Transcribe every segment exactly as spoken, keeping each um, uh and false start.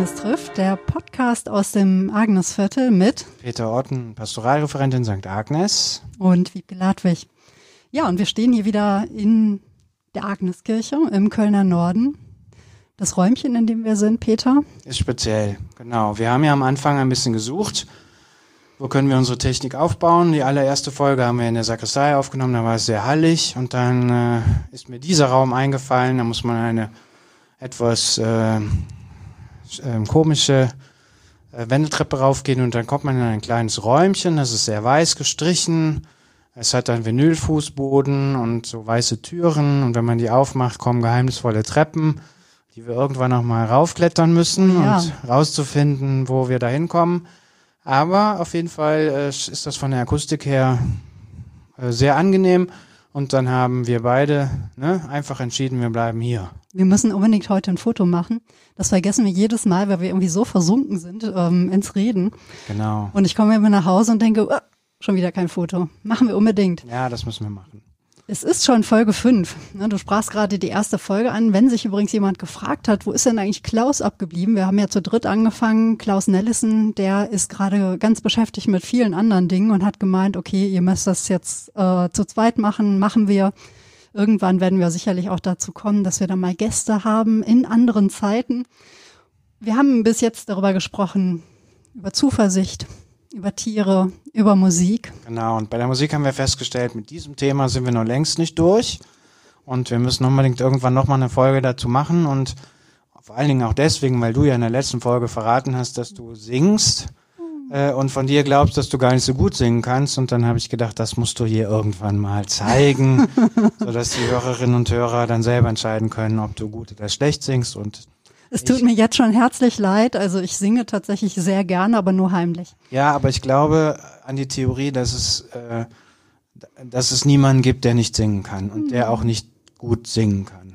Agnes trifft, der Podcast aus dem Agnesviertel mit Peter Orten, Pastoralreferentin Sankt Agnes. Und Wiebke Ladwig. Ja, und wir stehen hier wieder in der Agneskirche im Kölner Norden. Das Räumchen, in dem wir sind, Peter? Ist speziell, genau. Wir haben ja am Anfang ein bisschen gesucht, wo können wir unsere Technik aufbauen. Die allererste Folge haben wir in der Sakristei aufgenommen, da war es sehr hallig. Und dann äh, ist mir dieser Raum eingefallen, da muss man eine etwas äh, äh, komische äh, Wendeltreppe raufgehen und dann kommt man in ein kleines Räumchen, das ist sehr weiß gestrichen. Es hat einen Vinylfußboden und so weiße Türen und wenn man die aufmacht, kommen geheimnisvolle Treppen, die wir irgendwann noch mal raufklettern müssen, ja, und rauszufinden, wo wir da hinkommen. Aber auf jeden Fall äh, ist das von der Akustik her äh, sehr angenehm. Und dann haben wir beide ne, einfach entschieden, wir bleiben hier. Wir müssen unbedingt heute ein Foto machen. Das vergessen wir jedes Mal, weil wir irgendwie so versunken sind ähm, ins Reden. Genau. Und ich komme immer nach Hause und denke, oh, schon wieder kein Foto. Machen wir unbedingt. Ja, das müssen wir machen. Es ist schon Folge fünf. Du sprachst gerade die erste Folge an. Wenn sich übrigens jemand gefragt hat, wo ist denn eigentlich Klaus abgeblieben? Wir haben ja zu dritt angefangen. Klaus Nellissen, der ist gerade ganz beschäftigt mit vielen anderen Dingen und hat gemeint, okay, ihr müsst das jetzt äh, zu zweit machen, machen wir. Irgendwann werden wir sicherlich auch dazu kommen, dass wir da mal Gäste haben in anderen Zeiten. Wir haben bis jetzt darüber gesprochen, über Zuversicht, über Tiere, über Musik. Genau, und bei der Musik haben wir festgestellt, mit diesem Thema sind wir noch längst nicht durch. Und wir müssen unbedingt irgendwann nochmal eine Folge dazu machen. Und vor allen Dingen auch deswegen, weil du ja in der letzten Folge verraten hast, dass du singst äh, und von dir glaubst, dass du gar nicht so gut singen kannst. Und dann habe ich gedacht, das musst du hier irgendwann mal zeigen, sodass die Hörerinnen und Hörer dann selber entscheiden können, ob du gut oder schlecht singst. Und es tut mir jetzt schon herzlich leid, also ich singe tatsächlich sehr gerne, aber nur heimlich. Ja, aber ich glaube an die Theorie, dass es, äh, dass es niemanden gibt, der nicht singen kann und der auch nicht gut singen kann.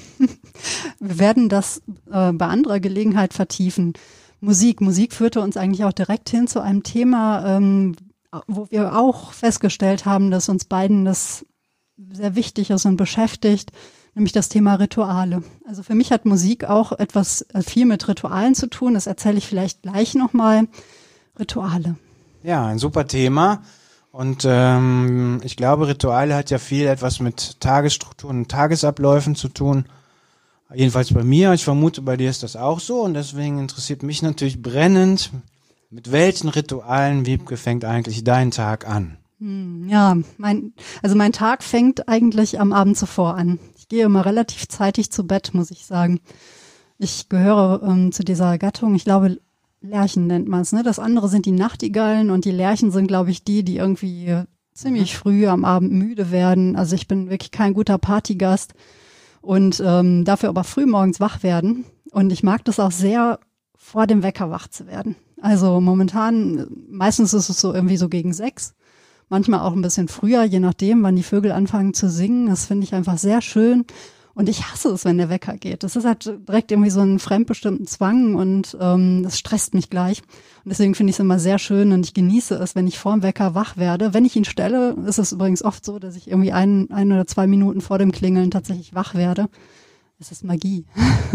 Wir werden das äh, bei anderer Gelegenheit vertiefen. Musik, Musik führte uns eigentlich auch direkt hin zu einem Thema, ähm, wo wir auch festgestellt haben, dass uns beiden das sehr wichtig ist und beschäftigt. Nämlich das Thema Rituale. Also für mich hat Musik auch etwas viel mit Ritualen zu tun. Das erzähle ich vielleicht gleich nochmal. Rituale. Ja, ein super Thema. Und ähm, ich glaube, Rituale hat ja viel etwas mit Tagesstrukturen und Tagesabläufen zu tun. Jedenfalls bei mir. Ich vermute, bei dir ist das auch so. Und deswegen interessiert mich natürlich brennend, mit welchen Ritualen, Wiebke, fängt eigentlich dein Tag an? Hm, ja, mein, also mein Tag fängt eigentlich am Abend zuvor an. Ich gehe immer relativ zeitig zu Bett, muss ich sagen. Ich gehöre ähm, zu dieser Gattung, ich glaube, Lerchen nennt man es, ne? Das andere sind die Nachtigallen und die Lerchen sind, glaube ich, die, die irgendwie ziemlich früh am Abend müde werden. Also ich bin wirklich kein guter Partygast und ähm, dafür aber früh morgens wach werden. Und ich mag das auch sehr, vor dem Wecker wach zu werden. Also momentan, meistens ist es so irgendwie so gegen sechs. Manchmal auch ein bisschen früher, je nachdem, wann die Vögel anfangen zu singen. Das finde ich einfach sehr schön. Und ich hasse es, wenn der Wecker geht. Das ist halt direkt irgendwie so ein fremdbestimmten Zwang und ähm, das stresst mich gleich. Und deswegen finde ich es immer sehr schön und ich genieße es, wenn ich vor dem Wecker wach werde. Wenn ich ihn stelle, ist es übrigens oft so, dass ich irgendwie ein, ein oder zwei Minuten vor dem Klingeln tatsächlich wach werde. Es ist Magie.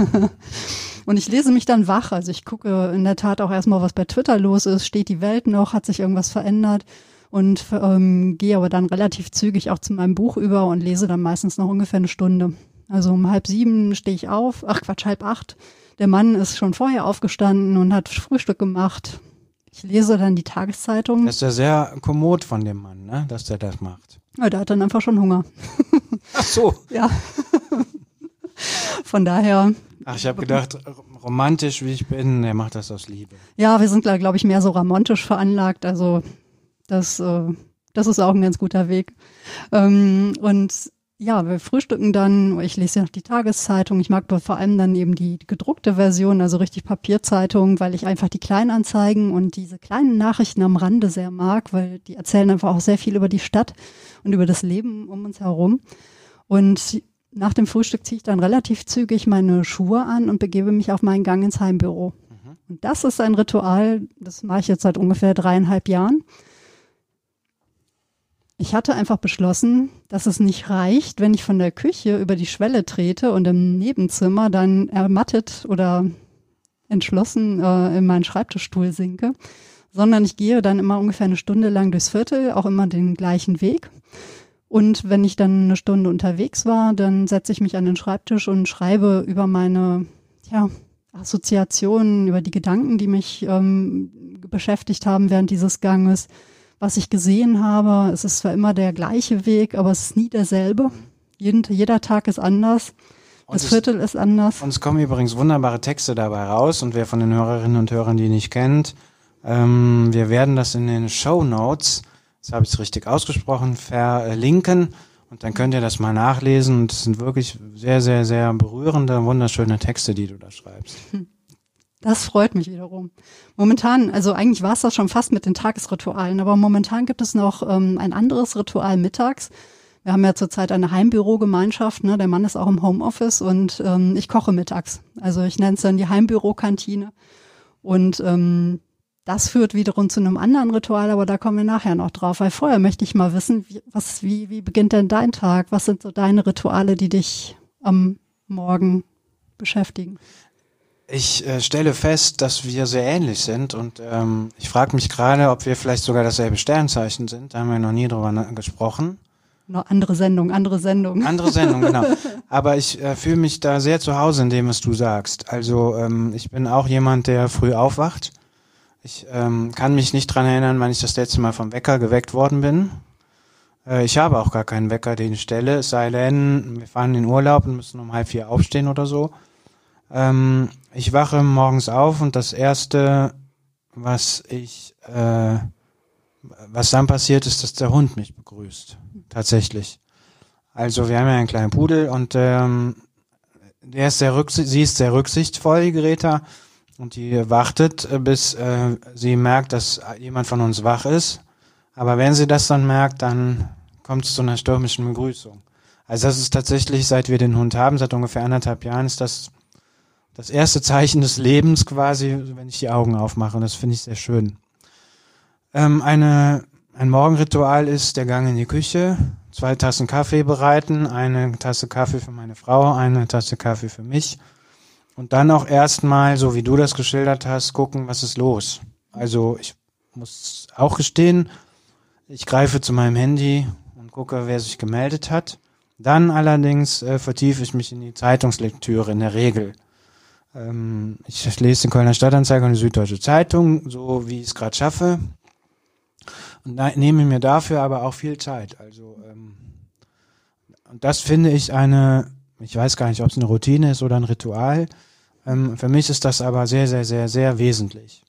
Und ich lese mich dann wach. Also ich gucke in der Tat auch erstmal, was bei Twitter los ist. Steht die Welt noch? Hat sich irgendwas verändert? Und ähm, gehe aber dann relativ zügig auch zu meinem Buch über und lese dann meistens noch ungefähr eine Stunde. Also um halb sieben stehe ich auf, ach Quatsch, halb acht. Der Mann ist schon vorher aufgestanden und hat Frühstück gemacht. Ich lese dann die Tageszeitung. Das ist ja sehr kommod von dem Mann, ne, dass der das macht. Ja, der hat dann einfach schon Hunger. Ach so. Ja. Von daher. Ach, ich habe gedacht, romantisch wie ich bin, der macht das aus Liebe. Ja, wir sind, glaube ich, mehr so romantisch veranlagt. Also das, äh, das ist auch ein ganz guter Weg. Ähm, und ja, wir frühstücken dann, ich lese ja noch die Tageszeitung, ich mag vor allem dann eben die gedruckte Version, also richtig Papierzeitung, weil ich einfach die Kleinanzeigen und diese kleinen Nachrichten am Rande sehr mag, weil die erzählen einfach auch sehr viel über die Stadt und über das Leben um uns herum. Und nach dem Frühstück ziehe ich dann relativ zügig meine Schuhe an und begebe mich auf meinen Gang ins Heimbüro. Mhm. Und das ist ein Ritual, das mache ich jetzt seit ungefähr dreieinhalb Jahren. Ich hatte einfach beschlossen, dass es nicht reicht, wenn ich von der Küche über die Schwelle trete und im Nebenzimmer dann ermattet oder entschlossen äh, in meinen Schreibtischstuhl sinke, sondern ich gehe dann immer ungefähr eine Stunde lang durchs Viertel, auch immer den gleichen Weg. Und wenn ich dann eine Stunde unterwegs war, dann setze ich mich an den Schreibtisch und schreibe über meine ja, Assoziationen, über die Gedanken, die mich ähm, beschäftigt haben während dieses Ganges, was ich gesehen habe. Es ist zwar immer der gleiche Weg, aber es ist nie derselbe. Jeden, jeder Tag ist anders. Das Viertel ist anders. Und es kommen übrigens wunderbare Texte dabei raus. Und wer von den Hörerinnen und Hörern die nicht kennt, ähm, wir werden das in den Shownotes, das habe ich richtig ausgesprochen, verlinken. Und dann könnt ihr das mal nachlesen. Und es sind wirklich sehr, sehr, sehr berührende, wunderschöne Texte, die du da schreibst. Das freut mich wiederum. Momentan, also eigentlich war es das schon fast mit den Tagesritualen, aber momentan gibt es noch ähm, ein anderes Ritual mittags. Wir haben ja zurzeit eine Heimbürogemeinschaft, ne? Der Mann ist auch im Homeoffice und ähm, ich koche mittags. Also ich nenne es dann die Heimbürokantine. Und ähm, das führt wiederum zu einem anderen Ritual, aber da kommen wir nachher noch drauf. Weil vorher möchte ich mal wissen, wie, was, wie, wie beginnt denn dein Tag? Was sind so deine Rituale, die dich am Morgen beschäftigen? Ich äh, stelle fest, dass wir sehr ähnlich sind und ähm, ich frage mich gerade, ob wir vielleicht sogar dasselbe Sternzeichen sind. Da haben wir noch nie drüber na- gesprochen. Noch andere Sendung, andere Sendung. Andere Sendung, genau. Aber ich äh, fühle mich da sehr zu Hause in dem, was du sagst. Also ähm, ich bin auch jemand, der früh aufwacht. Ich ähm, kann mich nicht dran erinnern, wann ich das letzte Mal vom Wecker geweckt worden bin. Äh, ich habe auch gar keinen Wecker, den ich stelle, es sei denn, wir fahren in den Urlaub und müssen um halb vier aufstehen oder so. Ähm, ich wache morgens auf und das Erste, was ich, äh, was dann passiert, ist, dass der Hund mich begrüßt. Tatsächlich. Also wir haben ja einen kleinen Pudel und ähm, der ist sehr rücksicht, sie ist sehr rücksichtsvoll, die Greta, und die wartet, bis äh, sie merkt, dass jemand von uns wach ist. Aber wenn sie das dann merkt, dann kommt es zu einer stürmischen Begrüßung. Also das ist tatsächlich, seit wir den Hund haben, seit ungefähr anderthalb Jahren, ist das das erste Zeichen des Lebens quasi, wenn ich die Augen aufmache. Und das finde ich sehr schön. Ähm, eine, ein Morgenritual ist der Gang in die Küche, zwei Tassen Kaffee bereiten, eine Tasse Kaffee für meine Frau, eine Tasse Kaffee für mich. Und dann auch erstmal, so wie du das geschildert hast, gucken, was ist los. Also ich muss auch gestehen, ich greife zu meinem Handy und gucke, wer sich gemeldet hat. Dann allerdings äh, vertiefe ich mich in die Zeitungslektüre in der Regel. Ähm, ich lese den Kölner Stadtanzeiger und die Süddeutsche Zeitung, so wie ich es gerade schaffe. Und da, nehme mir dafür aber auch viel Zeit. Also ähm, und das finde ich eine, ich weiß gar nicht, ob es eine Routine ist oder ein Ritual. Ähm, für mich ist das aber sehr, sehr, sehr, sehr wesentlich.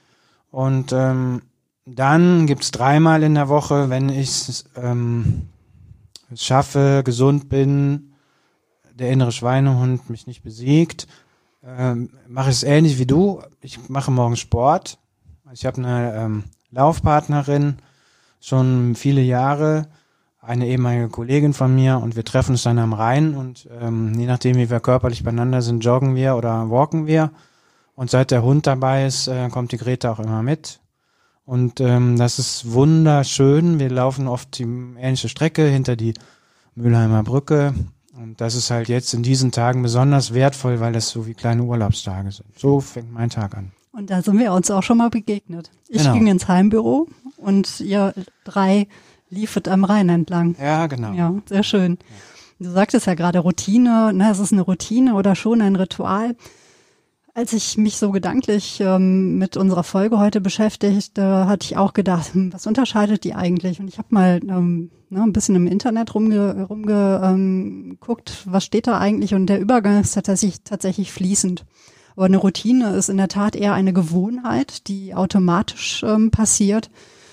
Und ähm, dann gibt's dreimal in der Woche, wenn ich ähm, es schaffe, gesund bin, der innere Schweinehund mich nicht besiegt, ähm, mache ich es ähnlich wie du. Ich mache morgen Sport. Ich habe eine ähm, Laufpartnerin, schon viele Jahre, eine ehemalige Kollegin von mir, und wir treffen uns dann am Rhein und ähm, je nachdem, wie wir körperlich beieinander sind, joggen wir oder walken wir. Und seit der Hund dabei ist, äh, kommt die Greta auch immer mit. Und ähm, das ist wunderschön. Wir laufen oft die ähnliche Strecke hinter die Mülheimer Brücke. Und das ist halt jetzt in diesen Tagen besonders wertvoll, weil das so wie kleine Urlaubstage sind. So fängt mein Tag an. Und da sind wir uns auch schon mal begegnet. Ich Genau. ging ins Heimbüro und ihr drei liefert am Rhein entlang. Ja, genau. Ja, sehr schön. Du sagtest ja gerade Routine, ne, es ist eine Routine oder schon ein Ritual. Als ich mich so gedanklich ähm, mit unserer Folge heute beschäftigte, hatte ich auch gedacht, hm, was unterscheidet die eigentlich? Und ich habe mal ähm, ne, ein bisschen im Internet rumge, rumge ähm, guckt, was steht da eigentlich? Und der Übergang ist tatsächlich, tatsächlich fließend. Aber eine Routine ist in der Tat eher eine Gewohnheit, die automatisch ähm, passiert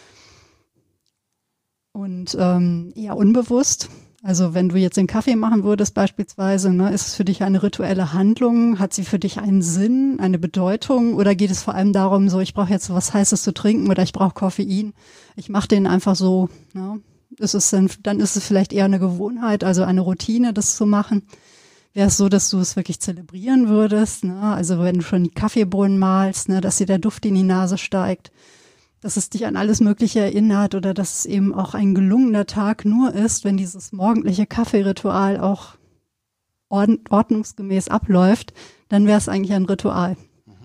und ähm, eher unbewusst. Also wenn du jetzt den Kaffee machen würdest beispielsweise, ne, ist es für dich eine rituelle Handlung? Hat sie für dich einen Sinn, eine Bedeutung? Oder geht es vor allem darum, so ich brauche jetzt was Heißes zu trinken oder ich brauche Koffein? Ich mache den einfach so. Ne? Ist es dann, dann ist es vielleicht eher eine Gewohnheit, also eine Routine, das zu machen. Wäre es so, dass du es wirklich zelebrieren würdest? Ne? Also wenn du schon die Kaffeebohnen malst, ne, dass dir der Duft in die Nase steigt, dass es dich an alles Mögliche erinnert oder dass es eben auch ein gelungener Tag nur ist, wenn dieses morgendliche Kaffeeritual auch ordn- ordnungsgemäß abläuft, dann wäre es eigentlich ein Ritual.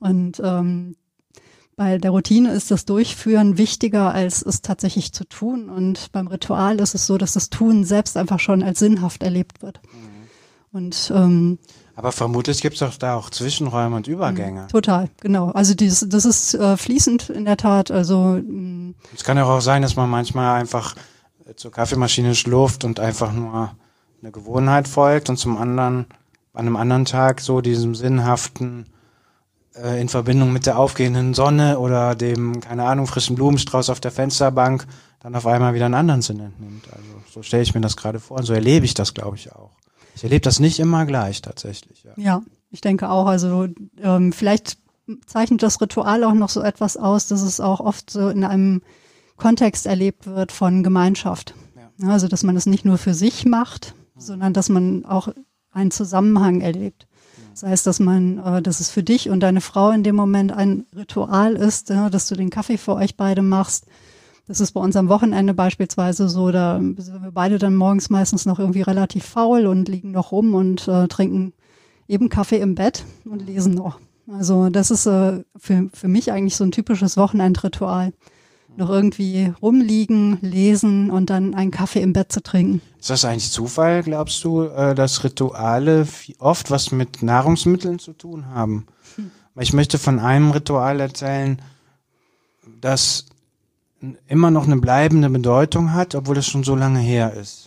Und ähm, bei der Routine ist das Durchführen wichtiger, als es tatsächlich zu tun. Und beim Ritual ist es so, dass das Tun selbst einfach schon als sinnhaft erlebt wird. Mhm. Und ähm, aber vermutlich gibt es doch da auch Zwischenräume und Übergänge. Total, genau. Also dieses, das ist äh, fließend in der Tat. Also es kann ja auch sein, dass man manchmal einfach zur Kaffeemaschine schlurft und einfach nur eine Gewohnheit folgt und zum anderen, an einem anderen Tag so diesem sinnhaften äh, in Verbindung mit der aufgehenden Sonne oder dem, keine Ahnung, frischen Blumenstrauß auf der Fensterbank dann auf einmal wieder einen anderen Sinn entnimmt. Also so stelle ich mir das gerade vor und so erlebe ich das, glaube ich, auch. Ich erlebe das nicht immer gleich tatsächlich. Ja, ja, ich denke auch. Also ähm, vielleicht zeichnet das Ritual auch noch so etwas aus, dass es auch oft so in einem Kontext erlebt wird von Gemeinschaft. Ja. Also dass man es nicht nur für sich macht, mhm. sondern dass man auch einen Zusammenhang erlebt. Mhm. Das heißt, dass man, äh, dass es für dich und deine Frau in dem Moment ein Ritual ist, ja, dass du den Kaffee für euch beide machst. Das ist bei uns am Wochenende beispielsweise so, da sind wir beide dann morgens meistens noch irgendwie relativ faul und liegen noch rum und äh, trinken eben Kaffee im Bett und lesen noch. Also das ist äh, für, für mich eigentlich so ein typisches Wochenendritual. Noch irgendwie rumliegen, lesen und dann einen Kaffee im Bett zu trinken. Ist das eigentlich Zufall, glaubst du, äh, dass Rituale oft was mit Nahrungsmitteln zu tun haben? Hm. Ich möchte von einem Ritual erzählen, das immer noch eine bleibende Bedeutung hat, obwohl es schon so lange her ist.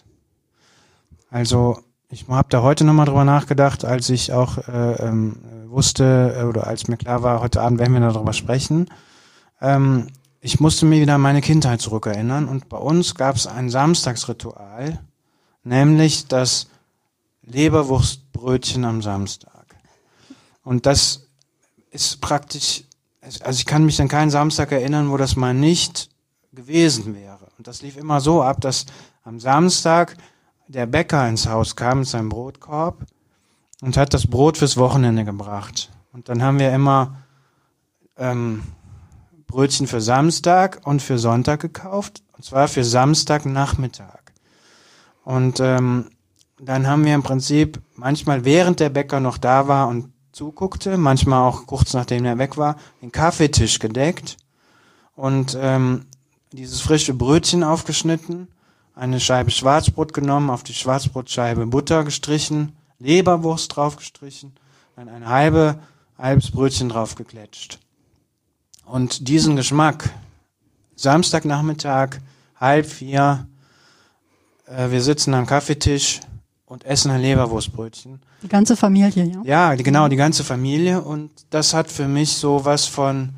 Also ich habe da heute nochmal drüber nachgedacht, als ich auch äh, ähm, wusste oder als mir klar war, heute Abend werden wir darüber sprechen. Ähm, ich musste mir wieder an meine Kindheit zurückerinnern und bei uns gab es ein Samstagsritual, nämlich das Leberwurstbrötchen am Samstag. Und das ist praktisch, also ich kann mich an keinen Samstag erinnern, wo das mal nicht gewesen wäre. Und das lief immer so ab, dass am Samstag der Bäcker ins Haus kam mit seinem Brotkorb und hat das Brot fürs Wochenende gebracht. Und dann haben wir immer ähm, Brötchen für Samstag und für Sonntag gekauft. Und zwar für Samstagnachmittag. Und ähm, dann haben wir im Prinzip manchmal, während der Bäcker noch da war und zuguckte, manchmal auch kurz nachdem er weg war, den Kaffeetisch gedeckt und ähm, dieses frische Brötchen aufgeschnitten, eine Scheibe Schwarzbrot genommen, auf die Schwarzbrotscheibe Butter gestrichen, Leberwurst draufgestrichen, dann ein halbe, halbes Brötchen draufgeklatscht. Und diesen Geschmack, Samstagnachmittag, halb vier, äh, wir sitzen am Kaffeetisch und essen ein Leberwurstbrötchen. Die ganze Familie, ja? Ja, die, genau, die ganze Familie. Und das hat für mich so was von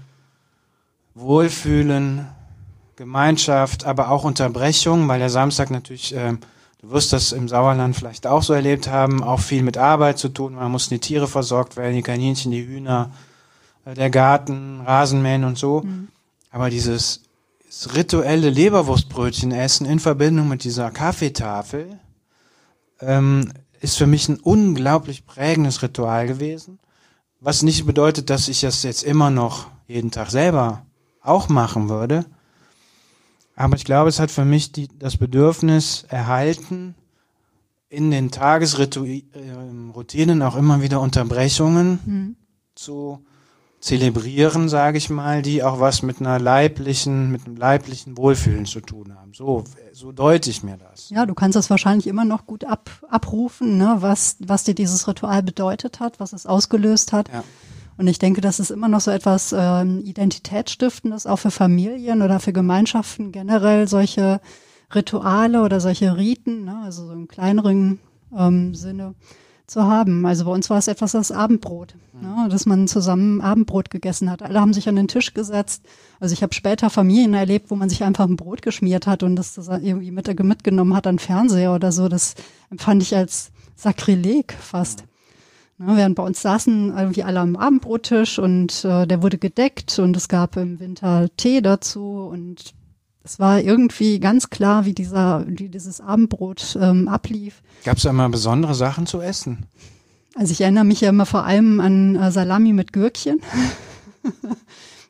Wohlfühlen, Gemeinschaft, aber auch Unterbrechung, weil der Samstag natürlich, äh, du wirst das im Sauerland vielleicht auch so erlebt haben, auch viel mit Arbeit zu tun. Man muss die Tiere versorgt werden, die Kaninchen, die Hühner, äh, der Garten, Rasenmähen und so. Mhm. Aber dieses rituelle Leberwurstbrötchen essen in Verbindung mit dieser Kaffeetafel ähm, ist für mich ein unglaublich prägendes Ritual gewesen. Was nicht bedeutet, dass ich das jetzt immer noch jeden Tag selber auch machen würde. Aber ich glaube, es hat für mich die, das Bedürfnis erhalten, in den Tagesroutinen auch immer wieder Unterbrechungen mhm. zu zelebrieren, sage ich mal, die auch was mit einer leiblichen, mit einem leiblichen Wohlfühlen zu tun haben. So, so deute ich mir das. Ja, du kannst das wahrscheinlich immer noch gut ab, abrufen, ne, was, was dir dieses Ritual bedeutet hat, was es ausgelöst hat. Ja. Und ich denke, das ist immer noch so etwas äh, Identitätsstiftendes, auch für Familien oder für Gemeinschaften generell, solche Rituale oder solche Riten, ne, also so im kleineren ähm, Sinne zu haben. Also bei uns war es etwas das Abendbrot, mhm. ne, dass man zusammen Abendbrot gegessen hat. Alle haben sich an den Tisch gesetzt. Also ich habe später Familien erlebt, wo man sich einfach ein Brot geschmiert hat und das, das irgendwie mit, mitgenommen hat an Fernseher oder so. Das empfand ich als Sakrileg fast. Mhm. Ne, während bei uns saßen irgendwie alle am Abendbrottisch und äh, der wurde gedeckt und es gab im Winter Tee dazu und es war irgendwie ganz klar, wie dieser, wie dieses Abendbrot ähm, ablief. Gab es da immer besondere Sachen zu essen? Also ich erinnere mich ja immer vor allem an äh, Salami mit Gürkchen.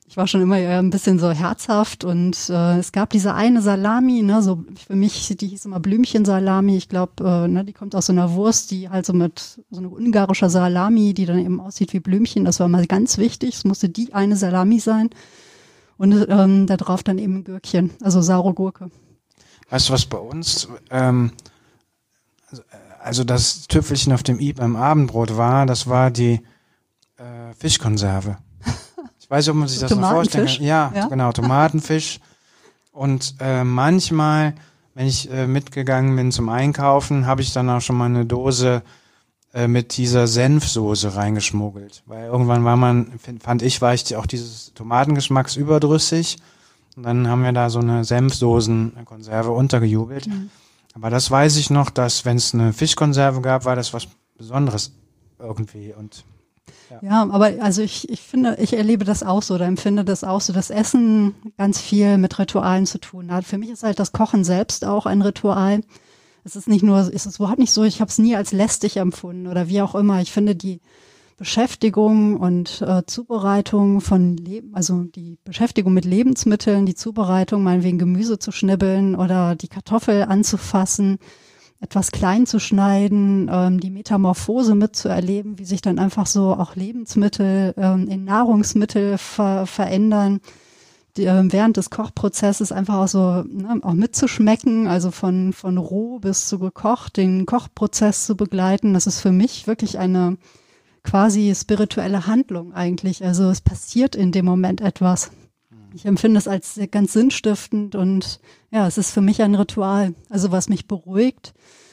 Ich war schon immer eher ein bisschen so herzhaft und äh, es gab diese eine Salami, ne, so für mich, die hieß immer Blümchensalami. Ich glaube, äh, ne, die kommt aus so einer Wurst, die halt so mit so einer ungarischer Salami, die dann eben aussieht wie Blümchen. Das war mal ganz wichtig. Es musste die eine Salami sein und ähm, da drauf dann eben ein Gürkchen, also saure Gurke. Weißt du, was bei uns, ähm, also das Tüpfelchen auf dem i beim Abendbrot war, das war die äh, Fischkonserve. Ich weiß nicht, ob man sich das noch vorstellen kann. Ja, ja, genau, Tomatenfisch. Und äh, manchmal, wenn ich äh, mitgegangen bin zum Einkaufen, habe ich dann auch schon mal eine Dose äh, mit dieser Senfsoße reingeschmuggelt. Weil irgendwann war man, fand ich, war ich auch dieses Tomatengeschmacks überdrüssig. Und dann haben wir da so eine Senfsoßenkonserve untergejubelt. Mhm. Aber das weiß ich noch, dass wenn es eine Fischkonserve gab, war das was Besonderes irgendwie. Und Ja. ja, aber also ich, ich finde, ich erlebe das auch so oder empfinde das auch so, dass Essen ganz viel mit Ritualen zu tun hat. Für mich ist halt das Kochen selbst auch ein Ritual. Es ist nicht nur, es ist überhaupt nicht so, ich habe es nie als lästig empfunden oder wie auch immer. Ich finde die Beschäftigung und äh, Zubereitung von Leben, also die Beschäftigung mit Lebensmitteln, die Zubereitung, meinetwegen Gemüse zu schnibbeln oder die Kartoffel anzufassen, etwas klein zu schneiden, ähm, die Metamorphose mitzuerleben, wie sich dann einfach so auch Lebensmittel ähm, in Nahrungsmittel ver verändern, die, äh, während des Kochprozesses einfach auch so ne, auch mitzuschmecken, also von von roh bis zu gekocht, den Kochprozess zu begleiten. Das ist für mich wirklich eine quasi spirituelle Handlung eigentlich. Also es passiert in dem Moment etwas. Ich empfinde es als ganz sinnstiftend und ja, es ist für mich ein Ritual, also was mich beruhigt,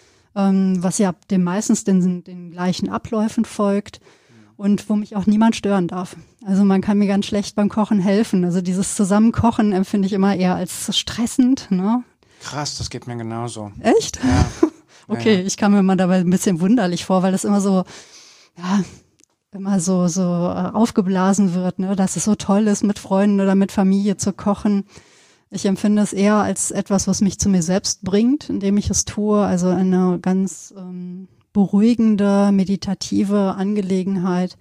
ähm, was ja dem meistens den, den gleichen Abläufen folgt und wo mich auch niemand stören darf. Also man kann mir ganz schlecht beim Kochen helfen. Also dieses Zusammenkochen empfinde ich immer eher als stressend. Ne? Krass, das geht mir genauso. Echt? Ja. Okay, ja, ja. Ich kam mir mal dabei ein bisschen wunderlich vor, weil das immer so, ja, immer so so äh, aufgeblasen wird, ne, dass es so toll ist, mit Freunden oder mit Familie zu kochen. Ich empfinde es eher als etwas, was mich zu mir selbst bringt, indem ich es tue. Also eine ganz ähm, beruhigende, meditative Angelegenheit.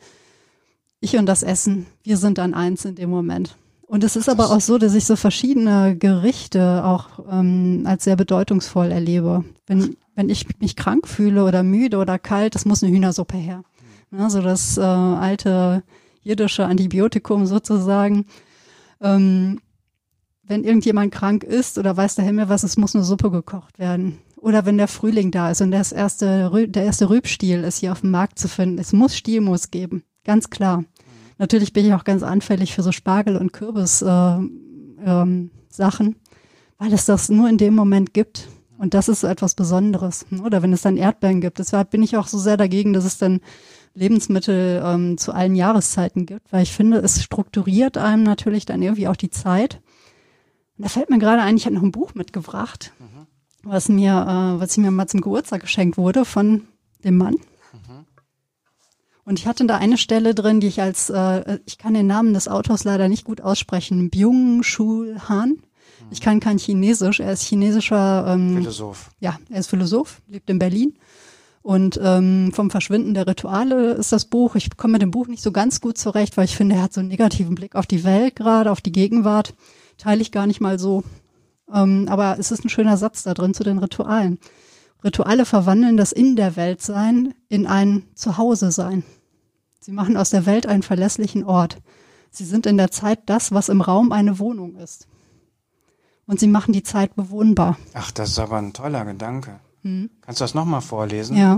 Ich und das Essen, wir sind dann eins in dem Moment. Und es ist aber auch so, dass ich so verschiedene Gerichte auch ähm, als sehr bedeutungsvoll erlebe. Wenn wenn ich mich krank fühle oder müde oder kalt, das muss eine Hühnersuppe her. Also das äh, alte jiddische Antibiotikum sozusagen. Ähm, wenn irgendjemand krank ist oder weiß der Himmel was, es muss eine Suppe gekocht werden. Oder wenn der Frühling da ist und das erste, der erste Rübstiel ist hier auf dem Markt zu finden. Es muss Stielmus geben, ganz klar. Mhm. Natürlich bin ich auch ganz anfällig für so Spargel- und Kürbis-Sachen, äh, ähm, Sachen, weil es das nur in dem Moment gibt. Und das ist so etwas Besonderes. Oder wenn es dann Erdbeeren gibt. Deshalb bin ich auch so sehr dagegen, dass es dann Lebensmittel ähm, zu allen Jahreszeiten gibt, weil ich finde, es strukturiert einem natürlich dann irgendwie auch die Zeit. Und da fällt mir gerade ein, ich habe noch ein Buch mitgebracht, mhm. was mir, äh, was mir mal zum Geburtstag geschenkt wurde von dem Mann. Mhm. Und ich hatte da eine Stelle drin, die ich als, äh, ich kann den Namen des Autors leider nicht gut aussprechen, Byung-Chul Han. Mhm. Ich kann kein Chinesisch, er ist chinesischer ähm, Philosoph. Ja, er ist Philosoph, lebt in Berlin. Und ähm, vom Verschwinden der Rituale ist das Buch. Ich komme mit dem Buch nicht so ganz gut zurecht, weil ich finde, er hat so einen negativen Blick auf die Welt gerade, auf die Gegenwart. Teile ich gar nicht mal so. Ähm, aber es ist ein schöner Satz da drin zu den Ritualen. Rituale verwandeln das In der Welt sein in ein Zuhause sein. Sie machen aus der Welt einen verlässlichen Ort. Sie sind in der Zeit das, was im Raum eine Wohnung ist. Und sie machen die Zeit bewohnbar. Ach, das ist aber ein toller Gedanke. Kannst du das nochmal vorlesen? Ja.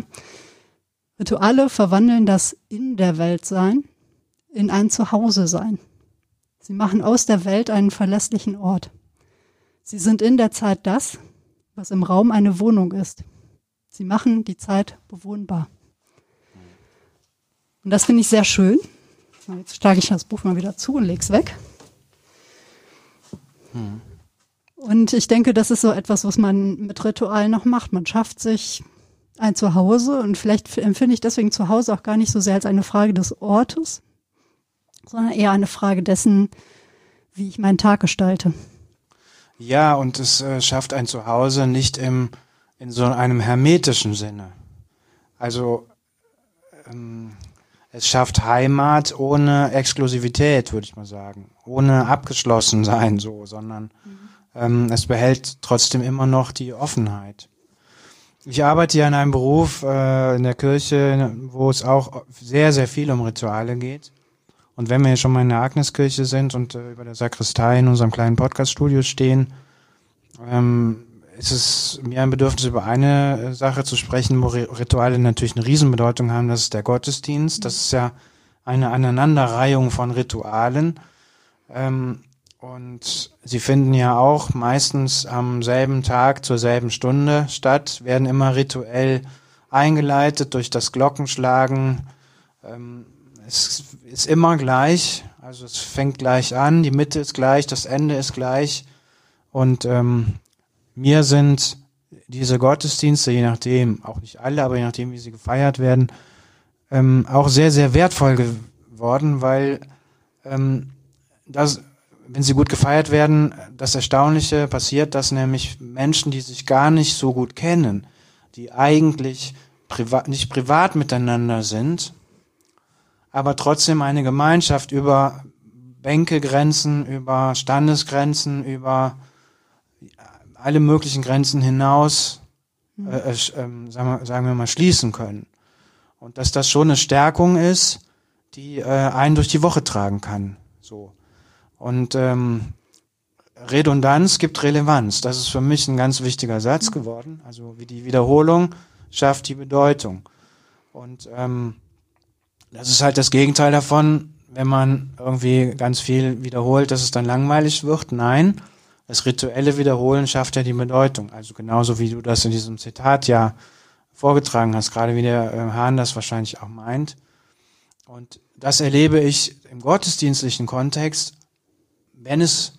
Rituale verwandeln das In der Welt sein in ein Zuhause sein. Sie machen aus der Welt einen verlässlichen Ort. Sie sind in der Zeit das, was im Raum eine Wohnung ist. Sie machen die Zeit bewohnbar. Und das finde ich sehr schön. Jetzt schlage ich das Buch mal wieder zu und lege es weg. Hm. Und ich denke, das ist so etwas, was man mit Ritualen noch macht. Man schafft sich ein Zuhause und vielleicht empfinde ich deswegen Zuhause auch gar nicht so sehr als eine Frage des Ortes, sondern eher eine Frage dessen, wie ich meinen Tag gestalte. Ja, und es äh, schafft ein Zuhause nicht im in so einem hermetischen Sinne. Also ähm, es schafft Heimat ohne Exklusivität, würde ich mal sagen. ohne abgeschlossen sein, so, sondern mhm. ähm, es behält trotzdem immer noch die Offenheit. Ich arbeite ja in einem Beruf äh, in der Kirche, wo es auch sehr, sehr viel um Rituale geht. Und wenn wir hier schon mal in der Agneskirche sind und äh, über der Sakristei in unserem kleinen Podcast-Studio stehen, ähm, ist es mir ein Bedürfnis, über eine äh, Sache zu sprechen, wo Rituale natürlich eine Riesenbedeutung haben. Das ist der Gottesdienst. Das ist ja eine Aneinanderreihung von Ritualen. Ähm, und sie finden ja auch meistens am selben Tag zur selben Stunde statt, werden immer rituell eingeleitet durch das Glockenschlagen. Ähm, es ist immer gleich, also es fängt gleich an, die Mitte ist gleich, das Ende ist gleich. Und ähm, mir sind diese Gottesdienste, je nachdem, auch nicht alle, aber je nachdem, wie sie gefeiert werden, ähm, auch sehr, sehr wertvoll geworden, weil ähm, das, wenn sie gut gefeiert werden, das Erstaunliche passiert, dass nämlich Menschen, die sich gar nicht so gut kennen, die eigentlich privat, nicht privat miteinander sind, aber trotzdem eine Gemeinschaft über Bänkegrenzen, über Standesgrenzen, über alle möglichen Grenzen hinaus, äh, äh, sagen, wir, sagen wir mal, schließen können. Und dass das schon eine Stärkung ist, die äh, einen durch die Woche tragen kann. So. Und ähm, Redundanz gibt Relevanz. Das ist für mich ein ganz wichtiger Satz geworden. Also wie die Wiederholung schafft die Bedeutung. Und ähm, das ist halt das Gegenteil davon, wenn man irgendwie ganz viel wiederholt, dass es dann langweilig wird. Nein, das rituelle Wiederholen schafft ja die Bedeutung. Also genauso wie du das in diesem Zitat ja vorgetragen hast, gerade wie der äh, Hahn das wahrscheinlich auch meint. Und das erlebe ich im gottesdienstlichen Kontext, wenn es,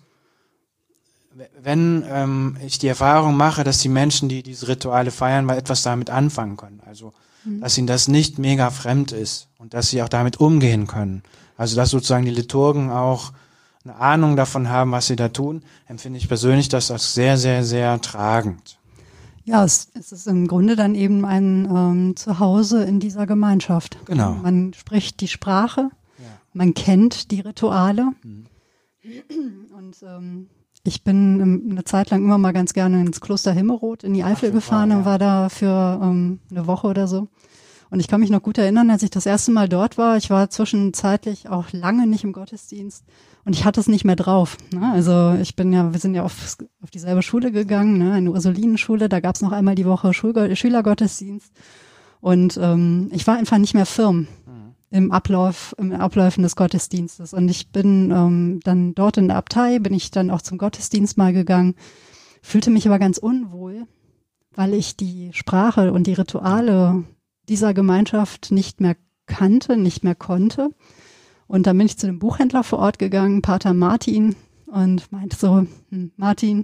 wenn ähm, ich die Erfahrung mache, dass die Menschen, die diese Rituale feiern, mal etwas damit anfangen können. Also, mhm. dass ihnen das nicht mega fremd ist und dass sie auch damit umgehen können. Also, dass sozusagen die Liturgen auch eine Ahnung davon haben, was sie da tun, empfinde ich persönlich das als sehr, sehr, sehr tragend. Ja, es, es ist im Grunde dann eben ein ähm, Zuhause in dieser Gemeinschaft. Genau. Man spricht die Sprache, ja. Man kennt die Rituale. Mhm. Und ähm, ich bin eine Zeit lang immer mal ganz gerne ins Kloster Himmelroth in die Eifel Ach, gefahren war, ja. und war da für ähm, eine Woche oder so. Und ich kann mich noch gut erinnern, als ich das erste Mal dort war. Ich war zwischenzeitlich auch lange nicht im Gottesdienst und ich hatte es nicht mehr drauf. Ne? Also ich bin ja, wir sind ja auf, auf dieselbe Schule gegangen, ne? Eine Ursulinenschule. Da gab es noch einmal die Woche Schulgo- Schülergottesdienst und ähm, ich war einfach nicht mehr firm mhm. im Ablauf, im Abläufen des Gottesdienstes. Und ich bin ähm, dann dort in der Abtei, bin ich dann auch zum Gottesdienst mal gegangen, fühlte mich aber ganz unwohl, weil ich die Sprache und die Rituale dieser Gemeinschaft nicht mehr kannte, nicht mehr konnte. Und dann bin ich zu dem Buchhändler vor Ort gegangen, Pater Martin, und meinte so, hm, Martin,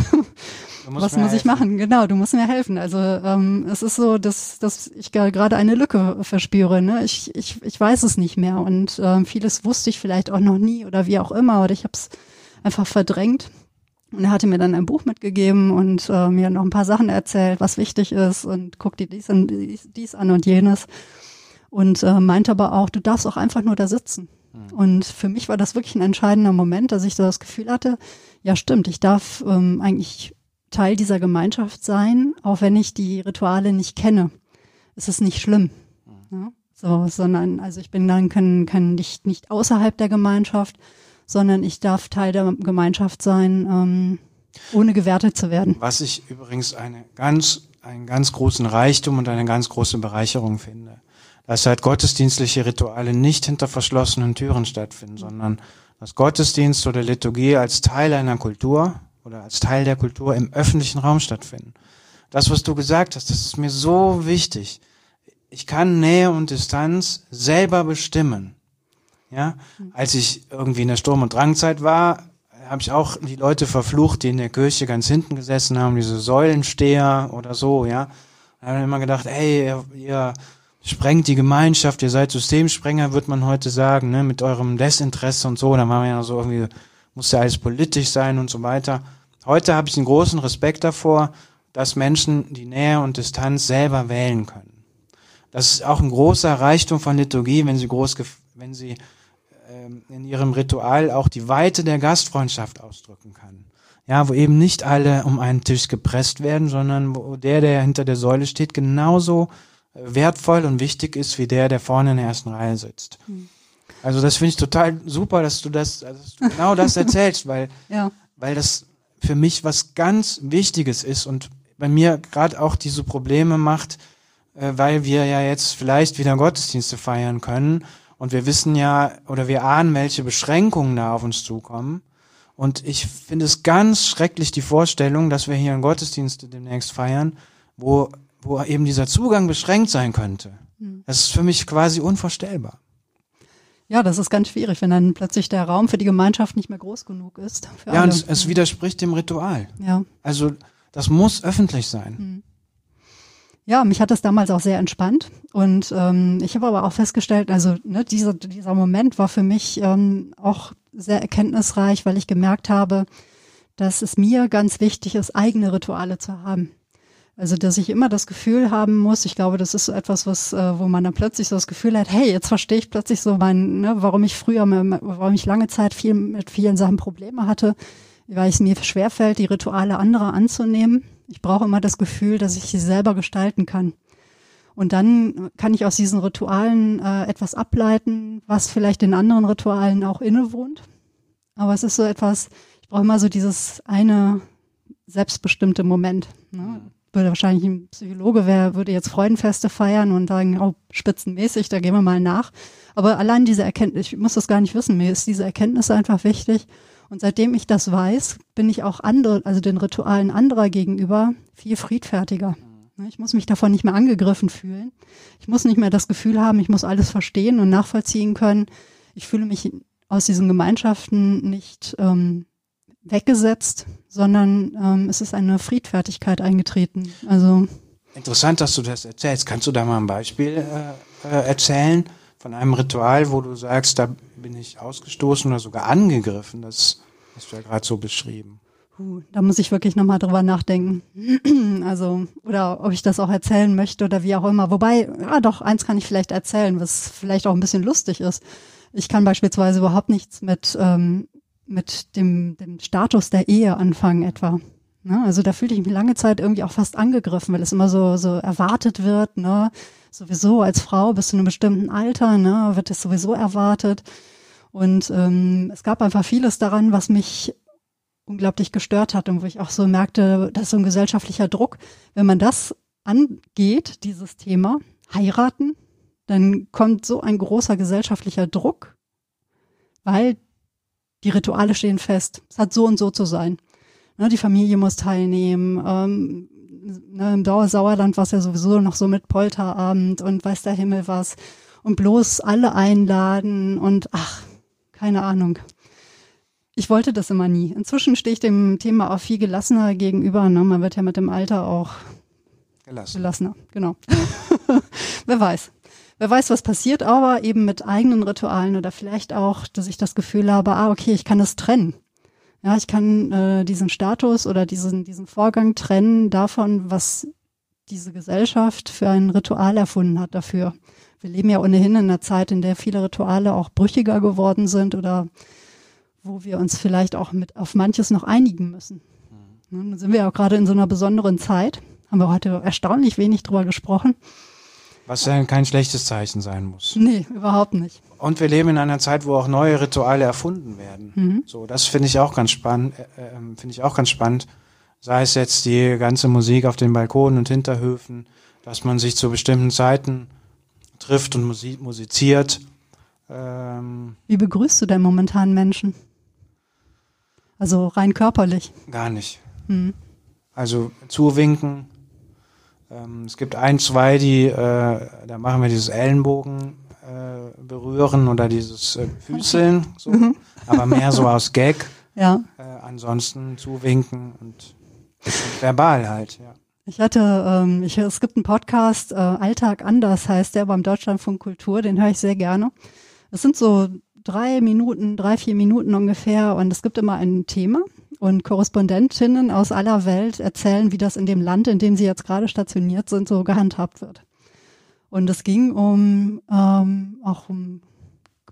was muss ich machen? Genau, du musst mir helfen. Also ähm, es ist so, dass, dass ich gerade eine Lücke verspüre. Ne? Ich, ich, ich weiß es nicht mehr und ähm, vieles wusste ich vielleicht auch noch nie oder wie auch immer, oder ich habe es einfach verdrängt. Und er hatte mir dann ein Buch mitgegeben und äh, mir noch ein paar Sachen erzählt, was wichtig ist, und guck dir dies, an, dies, dies an und jenes. Und äh, meinte aber auch, du darfst auch einfach nur da sitzen. Mhm. Und für mich war das wirklich ein entscheidender Moment, dass ich so das Gefühl hatte, ja stimmt, ich darf ähm, eigentlich Teil dieser Gemeinschaft sein, auch wenn ich die Rituale nicht kenne. Es ist nicht schlimm. Mhm. Ja? So, sondern, also ich bin dann kein, kein nicht, nicht außerhalb der Gemeinschaft, sondern ich darf Teil der Gemeinschaft sein, ähm, ohne gewertet zu werden. Was ich übrigens eine ganz, einen ganz großen Reichtum und eine ganz große Bereicherung finde. Dass halt gottesdienstliche Rituale nicht hinter verschlossenen Türen stattfinden, mhm. sondern dass Gottesdienst oder Liturgie als Teil einer Kultur oder als Teil der Kultur im öffentlichen Raum stattfinden. Das, was du gesagt hast, das ist mir so wichtig. Ich kann Nähe und Distanz selber bestimmen. Ja, als ich irgendwie in der Sturm- und Drangzeit war, habe ich auch die Leute verflucht, die in der Kirche ganz hinten gesessen haben, diese Säulensteher oder so, ja. Da habe ich immer gedacht, ey, ihr, ihr sprengt die Gemeinschaft, ihr seid Systemsprenger, wird man heute sagen, ne, mit eurem Desinteresse und so. Da war man ja so irgendwie, muss ja alles politisch sein und so weiter. Heute habe ich einen großen Respekt davor, dass Menschen die Nähe und Distanz selber wählen können. Das ist auch ein großer Reichtum von Liturgie, wenn sie groß, wenn sie ähm, in ihrem Ritual auch die Weite der Gastfreundschaft ausdrücken kann. Ja, wo eben nicht alle um einen Tisch gepresst werden, sondern wo der, der hinter der Säule steht, genauso wertvoll und wichtig ist, wie der, der vorne in der ersten Reihe sitzt. Mhm. Also das finde ich total super, dass du das, also dass du genau das erzählst, weil, ja. weil das für mich was ganz Wichtiges ist und bei mir gerade auch diese Probleme macht, äh, weil wir ja jetzt vielleicht wieder Gottesdienste feiern können und wir wissen ja oder wir ahnen, welche Beschränkungen da auf uns zukommen. Und ich finde es ganz schrecklich, die Vorstellung, dass wir hier einen Gottesdienst demnächst feiern, wo, wo eben dieser Zugang beschränkt sein könnte. Mhm. Das ist für mich quasi unvorstellbar. Ja, das ist ganz schwierig, wenn dann plötzlich der Raum für die Gemeinschaft nicht mehr groß genug ist. Für ja, alle. und es, es widerspricht dem Ritual. Ja. Also das muss öffentlich sein. Mhm. Ja, mich hat das damals auch sehr entspannt und ähm, ich habe aber auch festgestellt, also ne, dieser, dieser Moment war für mich ähm, auch sehr erkenntnisreich, weil ich gemerkt habe, dass es mir ganz wichtig ist, eigene Rituale zu haben. Also, dass ich immer das Gefühl haben muss, ich glaube, das ist so etwas, was, äh, wo man dann plötzlich so das Gefühl hat, hey, jetzt verstehe ich plötzlich so mein, ne, warum ich früher, warum ich lange Zeit viel mit vielen Sachen Probleme hatte, weil es mir schwerfällt, die Rituale anderer anzunehmen. Ich brauche immer das Gefühl, dass ich sie selber gestalten kann. Und dann kann ich aus diesen Ritualen äh, etwas ableiten, was vielleicht den anderen Ritualen auch innewohnt. Aber es ist so etwas, ich brauche immer so dieses eine selbstbestimmte Moment. Ne? Würde wahrscheinlich ein Psychologe, wer würde jetzt Freudenfeste feiern und sagen, oh, spitzenmäßig, da gehen wir mal nach. Aber allein diese Erkenntnis, ich muss das gar nicht wissen, mir ist diese Erkenntnis einfach wichtig. Und seitdem ich das weiß, bin ich auch andere, also den Ritualen anderer gegenüber viel friedfertiger. Ich muss mich davon nicht mehr angegriffen fühlen. Ich muss nicht mehr das Gefühl haben, ich muss alles verstehen und nachvollziehen können. Ich fühle mich aus diesen Gemeinschaften nicht ähm, weggesetzt, sondern ähm, es ist eine Friedfertigkeit eingetreten. Also interessant, dass du das erzählst. Kannst du da mal ein Beispiel äh, äh, erzählen von einem Ritual, wo du sagst, da bin ich ausgestoßen oder sogar angegriffen? Das hast du ja gerade so beschrieben. Uh, da muss ich wirklich nochmal drüber nachdenken. Also, oder ob ich das auch erzählen möchte oder wie auch immer. Wobei, ja doch, eins kann ich vielleicht erzählen, was vielleicht auch ein bisschen lustig ist. Ich kann beispielsweise überhaupt nichts mit ähm, mit dem, dem Status der Ehe anfangen etwa. Ne? Also da fühlte ich mich lange Zeit irgendwie auch fast angegriffen, weil es immer so so erwartet wird, ne? Sowieso als Frau bis zu einem bestimmten Alter, ne, wird es sowieso erwartet. Und ähm, es gab einfach vieles daran, was mich unglaublich gestört hat und wo ich auch so merkte, das ist so ein gesellschaftlicher Druck. Wenn man das angeht, dieses Thema, heiraten, dann kommt so ein großer gesellschaftlicher Druck, weil die Rituale stehen fest. Es hat so und so zu sein. Ne, die Familie muss teilnehmen. Ähm, ne, im Dauersauerland war es ja sowieso noch so mit Polterabend und weiß der Himmel was. Und bloß alle einladen und ach, keine Ahnung. Ich wollte das immer nie. Inzwischen stehe ich dem Thema auch viel gelassener gegenüber. Ne? Man wird ja mit dem Alter auch Gelassen. gelassener. Genau. Wer weiß. Wer weiß, was passiert, aber eben mit eigenen Ritualen oder vielleicht auch, dass ich das Gefühl habe, ah, okay, ich kann das trennen. Ja, ich kann äh, diesen Status oder diesen diesen Vorgang trennen davon, was diese Gesellschaft für ein Ritual erfunden hat dafür. Wir leben ja ohnehin in einer Zeit, in der viele Rituale auch brüchiger geworden sind oder wo wir uns vielleicht auch mit auf manches noch einigen müssen. Nun sind wir ja auch gerade in so einer besonderen Zeit. Haben wir heute erstaunlich wenig drüber gesprochen. Was ja kein schlechtes Zeichen sein muss. Nee, überhaupt nicht. Und wir leben in einer Zeit, wo auch neue Rituale erfunden werden. Mhm. So, das finde ich auch ganz spannend, äh, finde ich auch ganz spannend. Sei es jetzt die ganze Musik auf den Balkonen und Hinterhöfen, dass man sich zu bestimmten Zeiten trifft und musi- musiziert. Ähm, Wie begrüßt du denn momentan Menschen? Also rein körperlich? Gar nicht. Mhm. Also zuwinken. Ähm, es gibt ein, zwei, die, äh, da machen wir dieses Ellenbogen äh, berühren oder dieses äh, Füßeln, so, mhm. aber mehr so aus Gag. Ja. Äh, ansonsten zuwinken und, und verbal halt, ja. Ich hatte, ähm, ich, es gibt einen Podcast, äh, Alltag anders heißt der, beim Deutschlandfunk Kultur, den höre ich sehr gerne. Es sind so drei Minuten, drei, vier Minuten ungefähr und es gibt immer ein Thema und Korrespondentinnen aus aller Welt erzählen, wie das in dem Land, in dem sie jetzt gerade stationiert sind, so gehandhabt wird. Und es ging um, ähm, auch um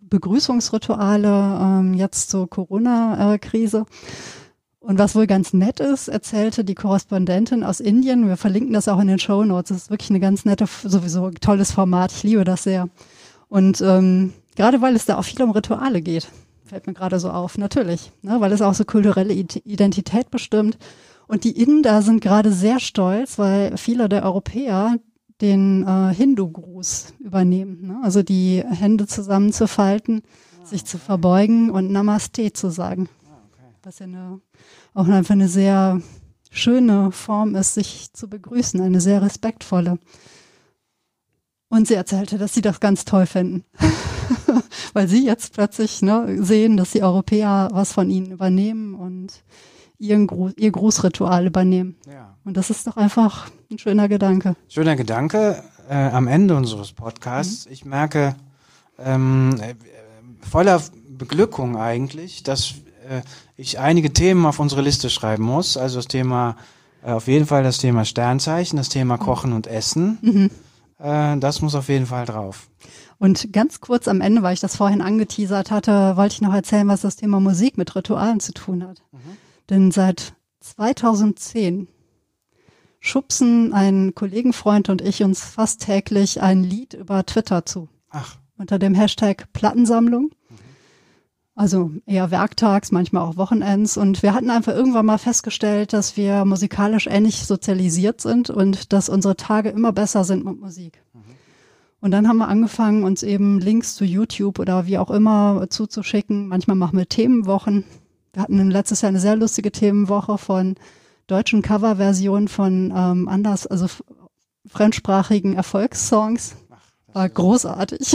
Begrüßungsrituale, ähm, jetzt zur Corona-Krise. Und was wohl ganz nett ist, erzählte die Korrespondentin aus Indien, wir verlinken das auch in den Shownotes, das ist wirklich eine ganz nette, sowieso tolles Format, ich liebe das sehr. Und ähm, gerade weil es da auch viel um Rituale geht, fällt mir gerade so auf, natürlich, ne, weil es auch so kulturelle Identität bestimmt. Und die Inder sind gerade sehr stolz, weil viele der Europäer den äh, Hindu-Gruß übernehmen, ne? Also die Hände zusammenzufalten, ah, sich okay. zu verbeugen und Namaste zu sagen. Ah, okay. Was ja eine, auch einfach eine sehr schöne Form ist, sich zu begrüßen, eine sehr respektvolle. Und sie erzählte, dass sie das ganz toll finden, weil sie jetzt plötzlich ne, sehen, dass die Europäer was von ihnen übernehmen und ihren Gruß, ihr Grußritual übernehmen. Ja. Und das ist doch einfach ein schöner Gedanke. Schöner Gedanke äh, am Ende unseres Podcasts. Mhm. Ich merke ähm, äh, voller Beglückung eigentlich, dass äh, ich einige Themen auf unsere Liste schreiben muss. Also das Thema, äh, auf jeden Fall das Thema Sternzeichen, das Thema Kochen und Essen. Mhm. Äh, das muss auf jeden Fall drauf. Und ganz kurz am Ende, weil ich das vorhin angeteasert hatte, wollte ich noch erzählen, was das Thema Musik mit Ritualen zu tun hat. Mhm. Denn seit zweitausendzehn schubsen ein Kollegenfreund und ich uns fast täglich ein Lied über Twitter zu. Ach. Unter dem Hashtag Plattensammlung. Mhm. Also eher werktags, manchmal auch Wochenends. Und wir hatten einfach irgendwann mal festgestellt, dass wir musikalisch ähnlich sozialisiert sind und dass unsere Tage immer besser sind mit Musik. Mhm. Und dann haben wir angefangen, uns eben Links zu YouTube oder wie auch immer zuzuschicken. Manchmal machen wir Themenwochen. Wir hatten letztes Jahr eine sehr lustige Themenwoche von deutschen Coverversionen von ähm, anders, also f- fremdsprachigen Erfolgssongs. Ach, war großartig.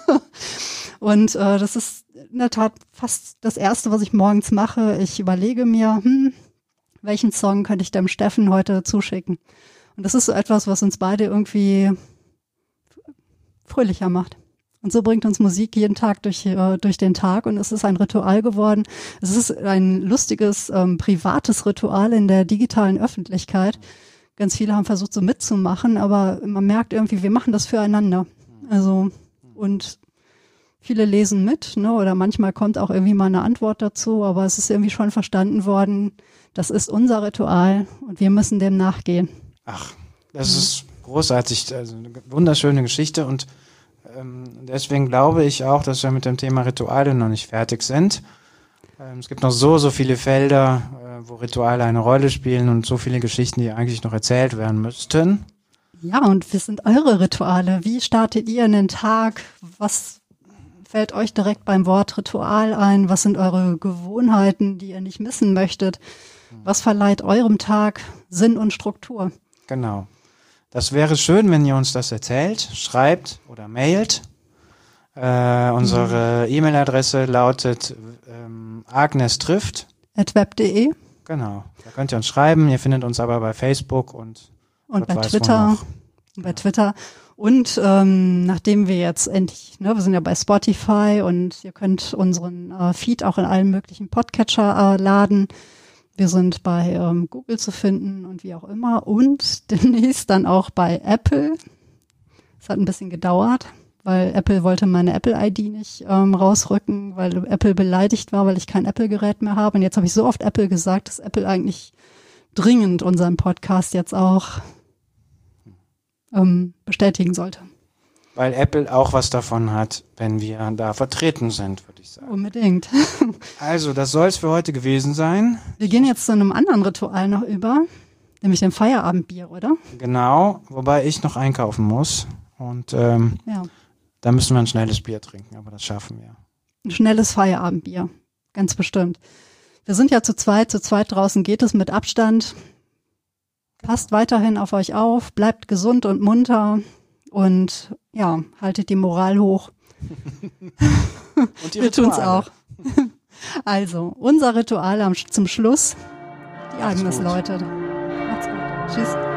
Und äh, das ist in der Tat fast das Erste, was ich morgens mache. Ich überlege mir, hm, welchen Song könnte ich dem Steffen heute zuschicken? Und das ist so etwas, was uns beide irgendwie fröhlicher macht. Und so bringt uns Musik jeden Tag durch, äh, durch den Tag und es ist ein Ritual geworden. Es ist ein lustiges, ähm, privates Ritual in der digitalen Öffentlichkeit. Ganz viele haben versucht, so mitzumachen, aber man merkt irgendwie, wir machen das füreinander. Also, und viele lesen mit, ne, oder manchmal kommt auch irgendwie mal eine Antwort dazu, aber es ist irgendwie schon verstanden worden, das ist unser Ritual und wir müssen dem nachgehen. Ach, das ja. ist großartig, also eine wunderschöne Geschichte und deswegen glaube ich auch, dass wir mit dem Thema Rituale noch nicht fertig sind. Es gibt noch so, so viele Felder, wo Rituale eine Rolle spielen und so viele Geschichten, die eigentlich noch erzählt werden müssten. Ja, und was sind eure Rituale? Wie startet ihr in den Tag? Was fällt euch direkt beim Wort Ritual ein? Was sind eure Gewohnheiten, die ihr nicht missen möchtet? Was verleiht eurem Tag Sinn und Struktur? Genau. Das wäre schön, wenn ihr uns das erzählt, schreibt oder mailt. Äh, unsere mhm. E-Mail-Adresse lautet ähm, agnestrifft at web punkt de. Genau, da könnt ihr uns schreiben. Ihr findet uns aber bei Facebook und, und bei Twitter. Und bei Twitter. Und ähm, nachdem wir jetzt endlich, ne, wir sind ja bei Spotify und ihr könnt unseren äh, Feed auch in allen möglichen Podcatcher äh, laden. Wir sind bei ähm, Google zu finden und wie auch immer und demnächst dann auch bei Apple. Es hat ein bisschen gedauert, weil Apple wollte meine Apple-I D nicht ähm, rausrücken, weil Apple beleidigt war, weil ich kein Apple-Gerät mehr habe. Und jetzt habe ich so oft Apple gesagt, dass Apple eigentlich dringend unseren Podcast jetzt auch ähm, bestätigen sollte. Weil Apple auch was davon hat, wenn wir da vertreten sind, würde ich sagen. Unbedingt. Also, das soll es für heute gewesen sein. Wir gehen jetzt zu einem anderen Ritual noch über, nämlich dem Feierabendbier, oder? Genau, wobei ich noch einkaufen muss. Und ähm, ja. da müssen wir ein schnelles Bier trinken, aber das schaffen wir. Ein schnelles Feierabendbier, ganz bestimmt. Wir sind ja zu zweit, zu zweit draußen geht es mit Abstand. Passt weiterhin auf euch auf, bleibt gesund und munter. Und ja, haltet die Moral hoch. Und die wir tun's auch. Also, unser Ritual am, zum Schluss. Die Agnes läutet. Macht's gut. Tschüss.